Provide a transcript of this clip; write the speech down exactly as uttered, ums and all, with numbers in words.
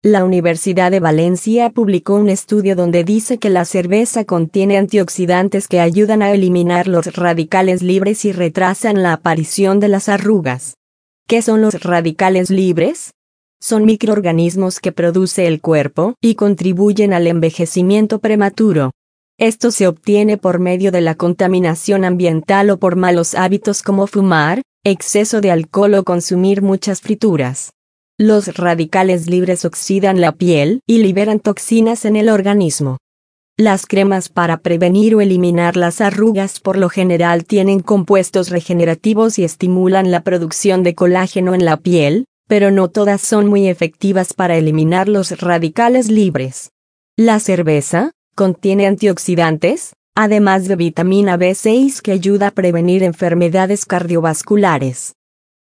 La Universidad de Valencia publicó un estudio donde dice que la cerveza contiene antioxidantes que ayudan a eliminar los radicales libres y retrasan la aparición de las arrugas. ¿Qué son los radicales libres? Son microorganismos que produce el cuerpo y contribuyen al envejecimiento prematuro. Esto se obtiene por medio de la contaminación ambiental o por malos hábitos como fumar, exceso de alcohol o consumir muchas frituras. Los radicales libres oxidan la piel y liberan toxinas en el organismo. Las cremas para prevenir o eliminar las arrugas por lo general tienen compuestos regenerativos y estimulan la producción de colágeno en la piel, pero no todas son muy efectivas para eliminar los radicales libres. La cerveza contiene antioxidantes, además de vitamina B seis que ayuda a prevenir enfermedades cardiovasculares.